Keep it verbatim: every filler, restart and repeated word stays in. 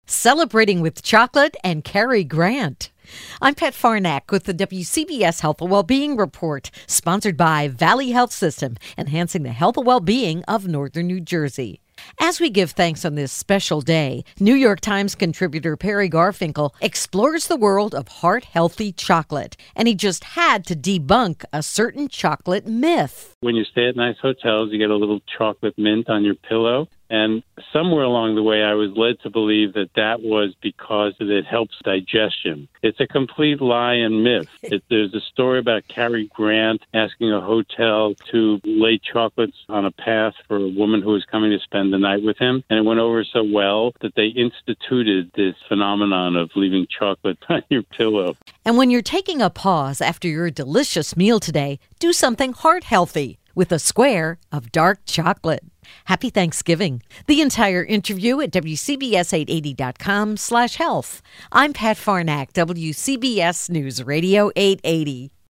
Celebrating with Chocolate and Cary Grant. I'm Pat Farnack with the W C B S Health and Wellbeing Report, sponsored by Valley Health System, enhancing the health and well-being of Northern New Jersey. As we give thanks on this special day, New York Times contributor Perry Garfinkel explores the world of heart-healthy chocolate, and he just had to debunk a certain chocolate myth. When you stay at nice hotels, you get a little chocolate mint on your pillow. And somewhere along the way, I was led to believe that that was because it helps digestion. It's a complete lie and myth. It, there's a story about Cary Grant asking a hotel to lay chocolates on a path for a woman who was coming to spend the night with him. And it went over so well that they instituted this phenomenon of leaving chocolate on your pillow. And when you're taking a pause after your delicious meal today, do something heart-healthy with a square of dark chocolate. Happy Thanksgiving. The entire interview at W C B S eight eighty dot com slash health. I'm Pat Farnack, W C B S News Radio eight eighty.